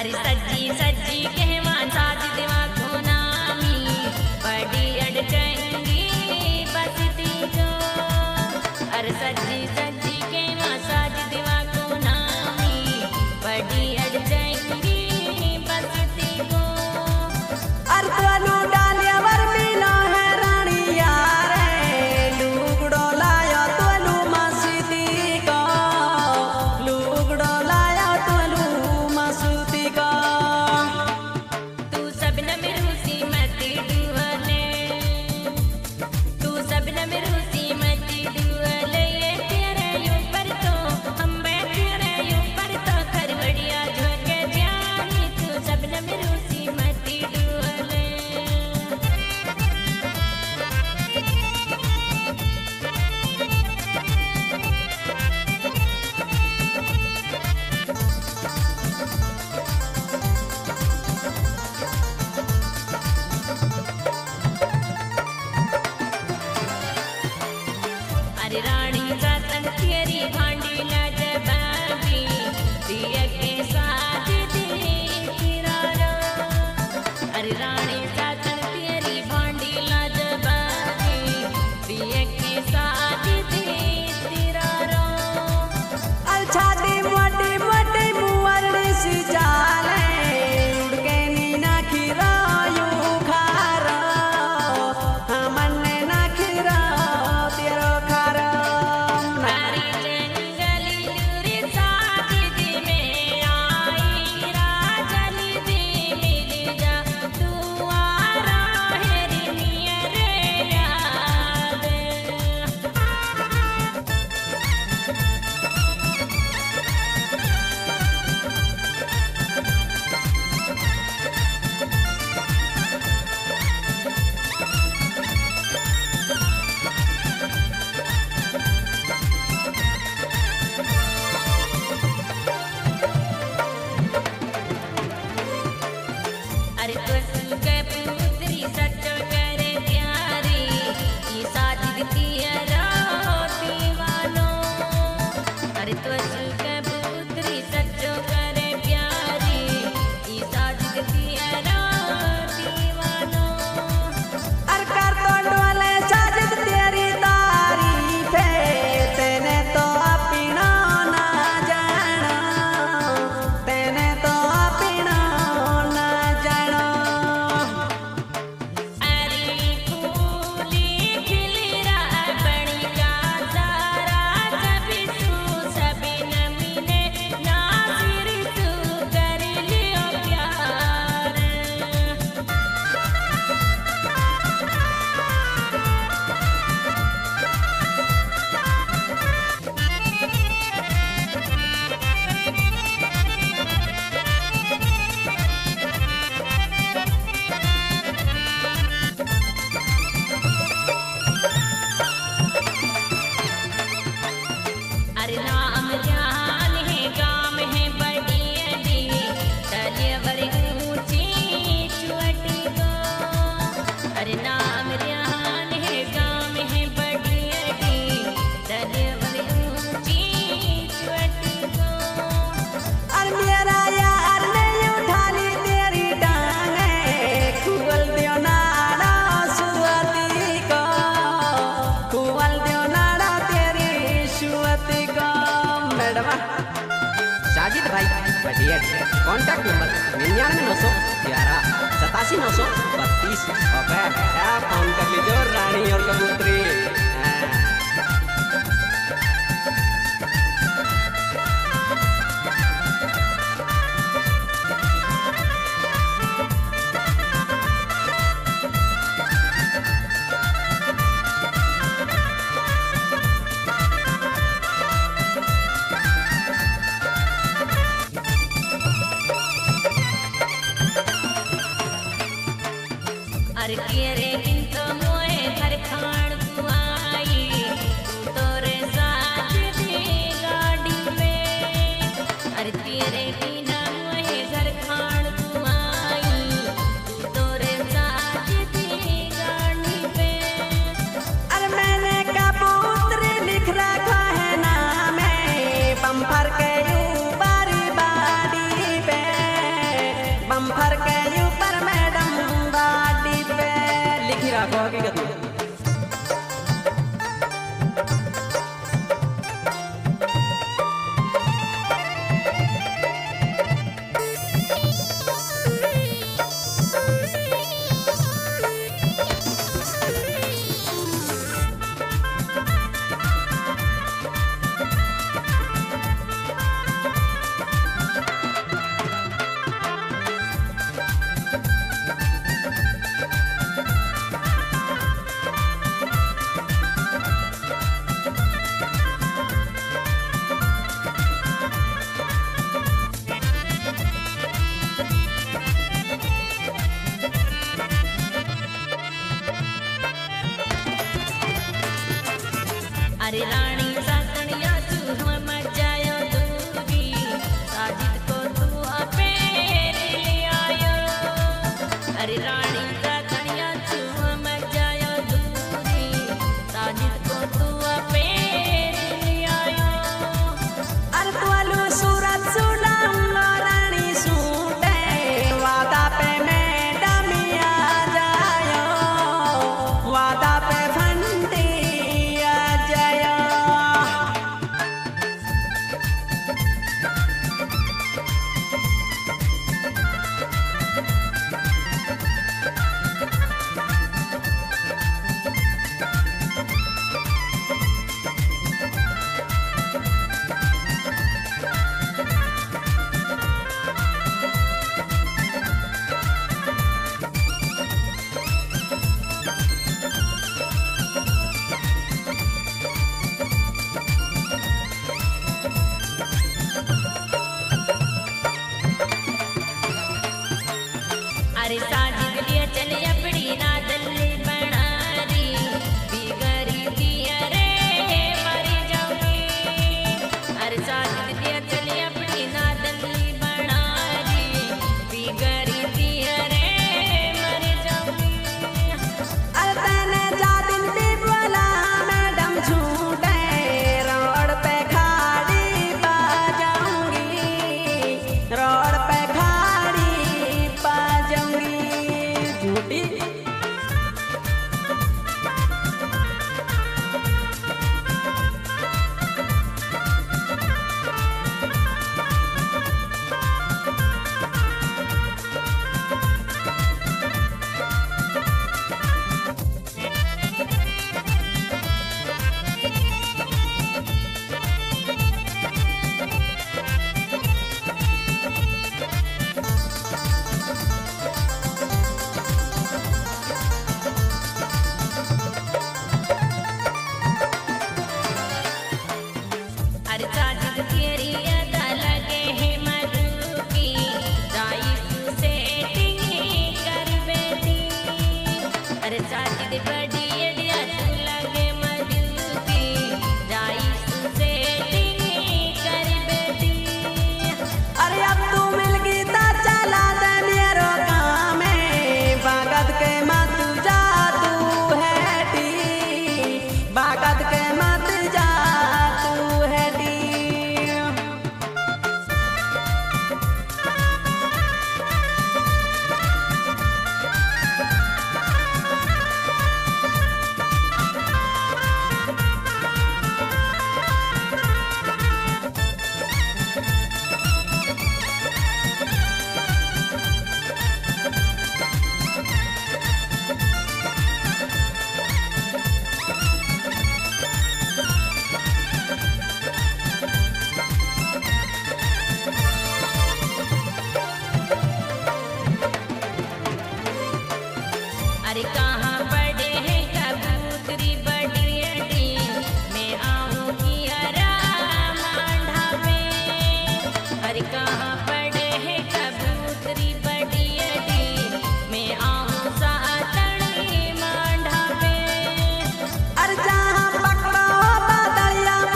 अरे सज्जी सज्जी कहवा साज दिवा को नामी बड़ी अड़चंगी बसती जो। अरे सज्जी सज्जी कहवा साज दिवा को नामी बड़ी अड़चंगी बसती को। अरे तनु डालिया वर मिला है रानी यार लुगड़ो लाया तनु मस्ती को लुगड़ो लाया तनु मस्ती को। तू सब न मिरूसी मती दुआले तू सब न मिरूसी मती दुआले ये तेरे ऊपर तो हम बैठे ऊपर तो खरवड़िया झोंके जानी। तू सब न मिरूसी मती दुआले अरे रानी जातन तेरी भांडी लज बाबी दिया के साथ तेरा रो। अरे रानी जातन तेरी भांडी लज बाबी दिया के साथ तेरा रो। अच्छा दी मोटी मोटी मुअरड़ी सी जाले उड़ के नीना खिरायू खारा हमने ना खिरा तेरो खारा। हरी जंगली लूरी साथी में आई राजली दी मिल जा तू आरा हेरी नियरे याद। अरे तो के पुत्री सच्चो करे प्यारी ये साजिद किया रोटी वालो। अरे तो के पुत्री सच्चो करे प्यारी ये साजिद किया रोटी वालो। अरे कर तो डोले साजिद तेरी तारीफ है तेने तो अपना ना जाना तेने तो अपना ना जाना। अरे फूली खिली रहा बड़ी का सारा जब तू सभी न मिले नासिर तू कर लियो प्यार। अरे नाम जान है गाम है बड़ी अडी तलेवर ऊंची चुअटी को। अरे नाम जान है गाम है बड़ी अडी तलेवर ऊंची चुअटी को। अरे मेरा यार ने उठा ली तेरी टांगे खुवल दियो नाड़ा सुअती को खुवल दियो नाड़ा तेरी सुअती को। मैडम साजिद भाई बढ़िया कॉन्टैक्ट नंबर 99 911 87 932। ओके फोन कर लीजिए रानी और कबूतरी। अरे तेरे दिन तो मोए घर खान बुआई तू तोरे साथ दी गाड़ी में। अरे तेरे बिना मोए घर खान बुआई तू तोरे साथ दी गाड़ी में। अरे मैंने कबूतर लिख रखा है नाम है बम्पर के ऊपर बाड़ी पे। अरे कहाँ